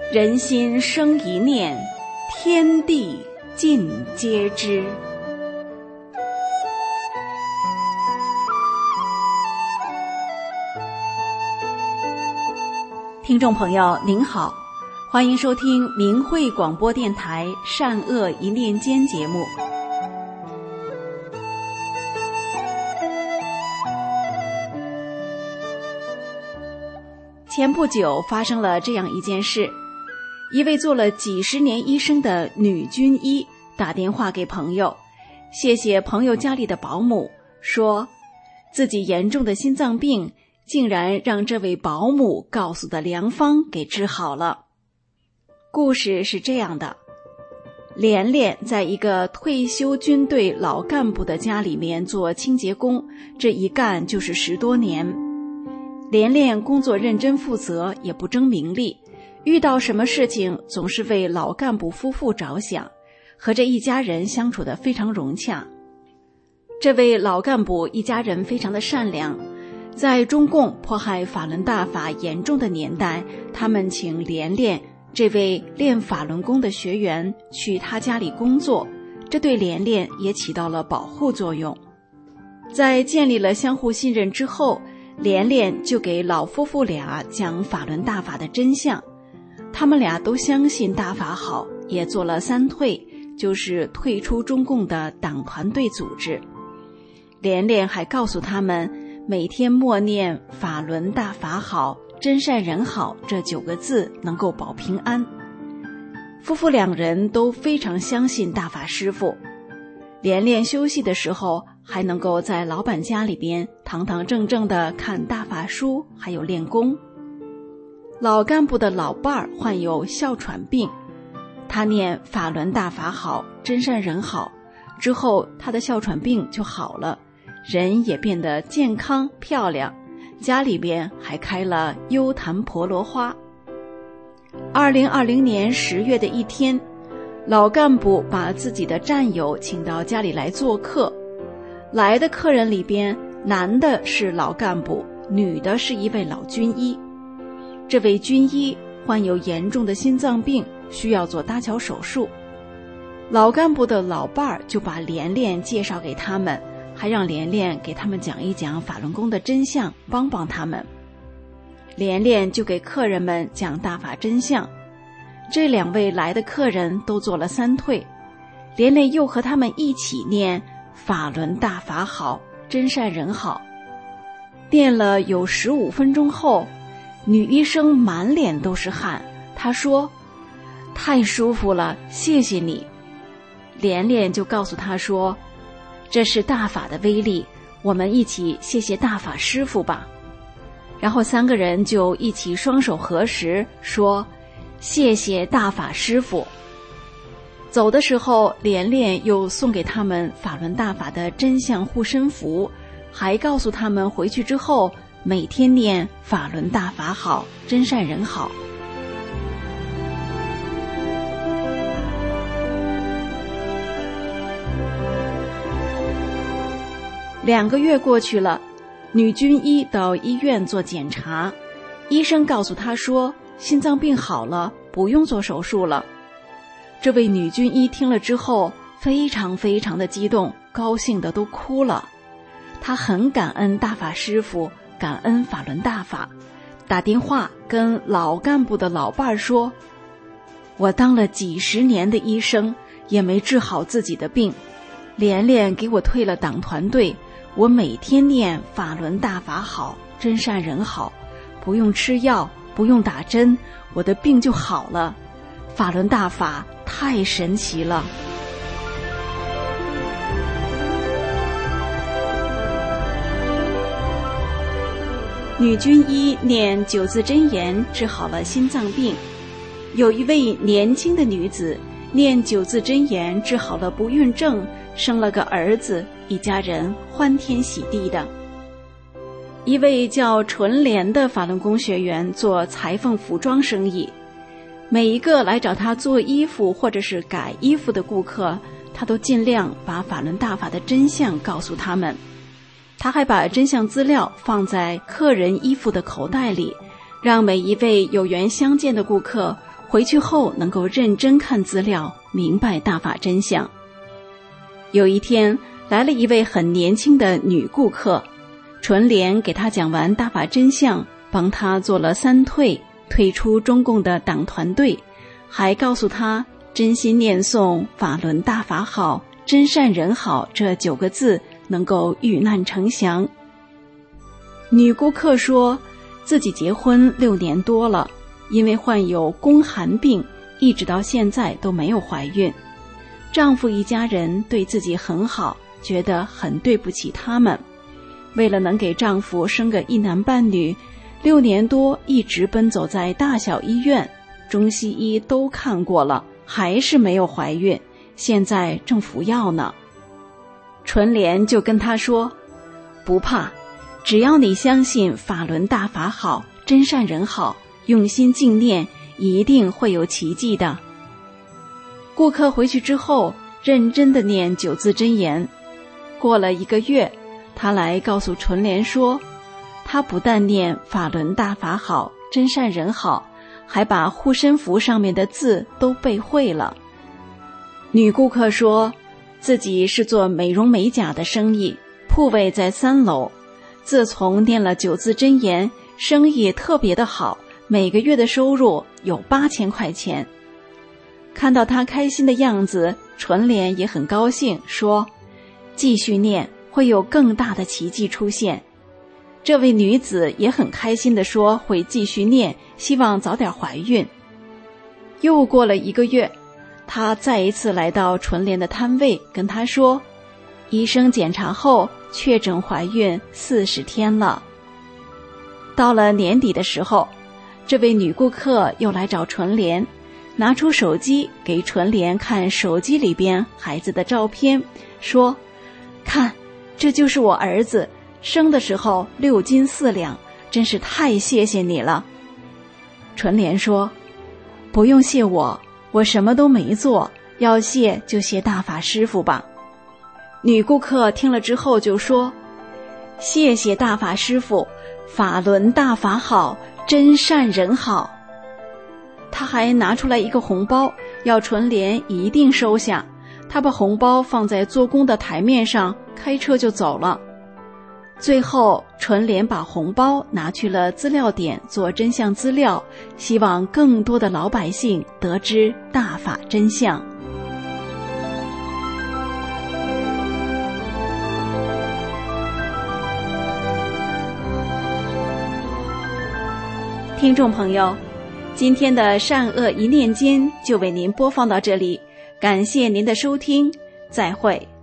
人心生一念，天地尽皆知。听众朋友您好，欢迎收听明慧广播电台善恶一念间节目。前不久发生了这样一件事，一位做了几十年医生的女军医打电话给朋友，谢谢朋友家里的保姆，说自己严重的心脏病竟然让这位保姆告诉的良方给治好了。故事是这样的，连连在一个退休军队老干部的家里面做清洁工，这一干就是10多年。连连工作认真负责，也不争名利，遇到什么事情总是为老干部夫妇着想，和这一家人相处得非常融洽。这位老干部一家人非常的善良，在中共迫害法轮大法严重的年代，他们请连连这位练法轮功的学员去他家里工作，这对连连也起到了保护作用。在建立了相互信任之后，连连就给老夫妇俩讲法轮大法的真相，他们俩都相信大法好，也做了3退，就是退出中共的党团队组织。连连还告诉他们，每天默念法轮大法好，真善人好这9个字能够保平安。夫妇2人都非常相信大法师父，连连休息的时候还能够在老板家里边堂堂正正地看大法书，还有练功。老干部的老伴儿患有哮喘病，他念法轮大法好，真善人好之后，他的哮喘病就好了，人也变得健康漂亮，家里边还开了优檀婆罗花。2020年10月的一天，老干部把自己的战友请到家里来做客，来的客人里边，男的是老干部，女的是一位老军医。这位军医患有严重的心脏病，需要做搭桥手术。老干部的老伴儿就把连连介绍给他们，还让连连给他们讲一讲法轮功的真相，帮帮他们。连连就给客人们讲大法真相。这2位来的客人都做了3退，连连又和他们一起念法轮大法好，真善人好。念了有15分钟后，女医生满脸都是汗，她说太舒服了，谢谢你。连连就告诉她说，这是大法的威力，我们一起谢谢大法师父吧。然后3个人就一起双手合十，说谢谢大法师父。走的时候，连连又送给他们法轮大法的真相护身符，还告诉他们回去之后每天念法轮大法好，真善人好。2个月过去了，女军医到医院做检查，医生告诉她说心脏病好了，不用做手术了。这位女军医听了之后非常非常的激动，高兴的都哭了。她很感恩大法师父，感恩法轮大法，打电话跟老干部的老伴儿说，我当了几十年的医生也没治好自己的病，连连给我退了党团队，我每天念法轮大法好，真善人好，不用吃药，不用打针，我的病就好了。法轮大法太神奇了。女军医念9字真言治好了心脏病，有一位年轻的女子念9字真言治好了不孕症，生了个儿子，一家人欢天喜地的。一位叫纯莲的法轮功学员做裁缝服装生意，每一个来找他做衣服或者是改衣服的顾客，他都尽量把法轮大法的真相告诉他们。他还把真相资料放在客人衣服的口袋里，让每一位有缘相见的顾客回去后能够认真看资料，明白大法真相。有一天来了一位很年轻的女顾客，纯莲给她讲完大法真相，帮她做了3退，退出中共的党团队，还告诉她真心念诵法轮大法好，真善人好这9个字能够遇难成祥。女顾客说自己结婚6年多了，因为患有宫寒病，一直到现在都没有怀孕。丈夫一家人对自己很好，觉得很对不起他们。为了能给丈夫生个一男半女，6年多一直奔走在大小医院，中西医都看过了，还是没有怀孕，现在正服药呢。纯莲就跟他说，不怕，只要你相信法轮大法好，真善人好，用心静念，一定会有奇迹的。顾客回去之后认真地念9字真言，过了1个月，他来告诉纯莲说，他不但念法轮大法好，真善人好，还把护身符上面的字都背会了。女顾客说自己是做美容美甲的生意，铺位在3楼，自从念了9字真言，生意特别的好，每个月的收入有8000块钱。看到她开心的样子，纯莲也很高兴，说继续念，会有更大的奇迹出现。这位女子也很开心地说会继续念，希望早点怀孕。又过了1个月，她再一次来到纯莲的摊位，跟她说医生检查后确诊怀孕40天了。到了年底的时候，这位女顾客又来找纯莲，拿出手机给纯莲看手机里边孩子的照片，说看，这就是我儿子，生的时候6斤4两，真是太谢谢你了。纯莲说，不用谢我，我什么都没做，要谢就谢大法师父吧。女顾客听了之后就说，谢谢大法师父，法轮大法好，真善人好。他还拿出来一个红包，要纯莲一定收下。他把红包放在做工的台面上，开车就走了。最后纯莲把红包拿去了资料点做真相资料，希望更多的老百姓得知大法真相。听众朋友，今天的善恶一念间就为您播放到这里，感谢您的收听，再会。